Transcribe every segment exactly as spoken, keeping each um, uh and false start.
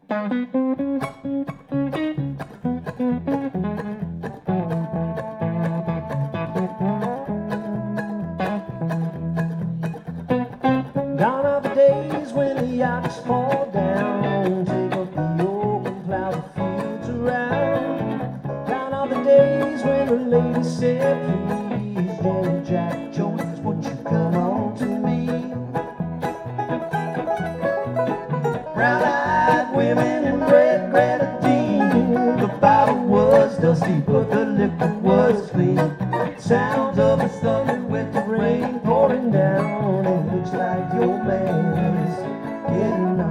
Gone are the days when the yachts fall down, take up the open plow the fields around. Gone are the days when the ladies said, please, Jenny Jack Jones, won't you come on to me? Brown-eyed women in red grenadine, the bottle was dusty but the liquor was clean. Sounds of the thunder with the rain pouring down, it looks like your man is getting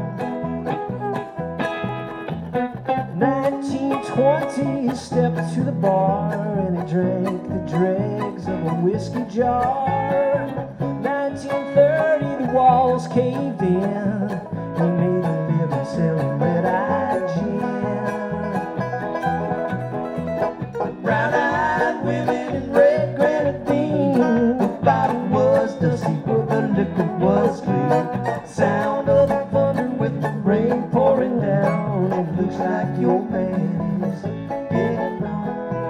on. nineteen twenty, he stepped to the bar and he drank the dregs of a whiskey jar. nineteen thirty, the walls caved in, he made a living selling red-eyed gin. Brown-eyed women in red grenadine, the bottle was dusty but the liquor was clean. Sound of the thunder with the rain pouring down, it looks like your man is getting on.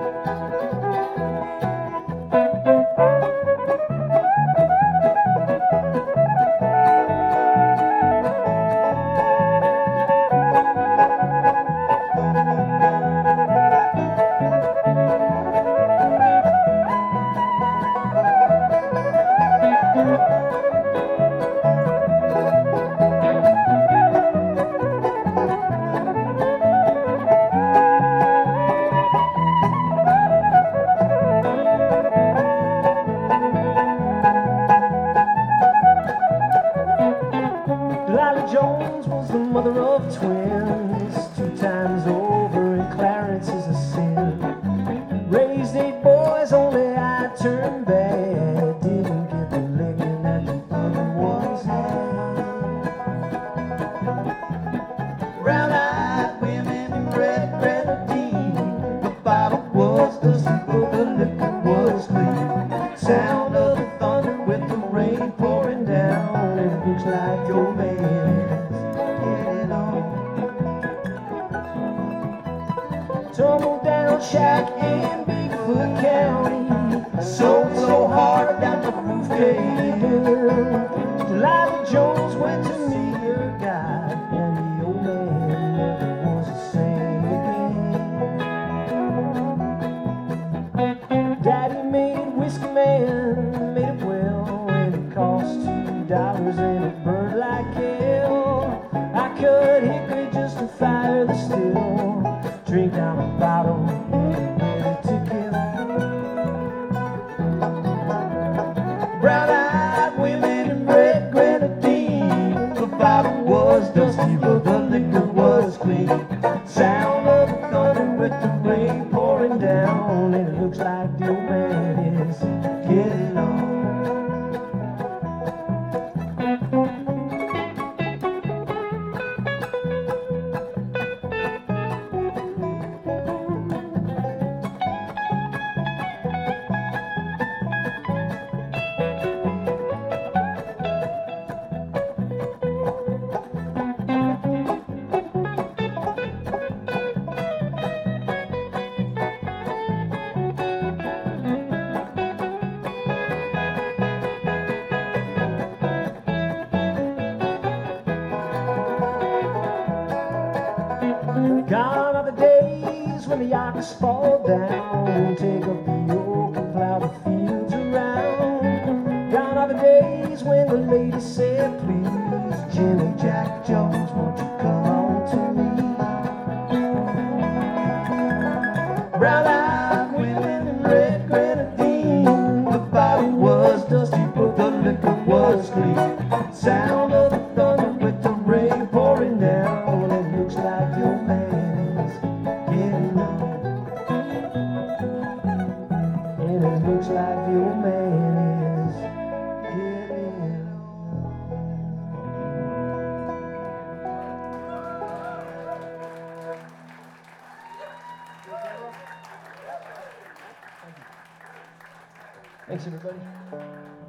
Delilah Jones was the mother of twins, two times over, and Clarence is a sin. Raised eight boys, only I turned bad, didn't get the licking that the other ones had. Brown-eyed women in red grenadine, the bottle was dusty but the liquor was clean. Sound of the thunder with the rain pouring down, it looks like your man is getting on. Tumble down Shack and Bigfoot County, sold so hard that the roof caved in. Delilah Jones went to meet her guy, and the old man never was the same again. Daddy made whiskey man, made it well, and it cost two dollars and it burned like hell. I cut hickory just to fire the still, drink down a bottle and ready to kill. Brown-eyed women in red grenadine, the bottle was dusty but the liquor was clean. Sound of the thunder with the rain pouring down, and it looks like the old man is getting on. Gone are the days when the yachts fall down, take up the yoke and plow the fields around. Gone are the days when the ladies said, please, Jenny Jack Jones, won't you come on to me? Brown-eyed women in red grenadine, the bottle was dusty but the liquor was clean. Sound of the thunder with the rain pouring down, it looks like your man is getting on. And it looks like your man is getting on. Thanks, everybody.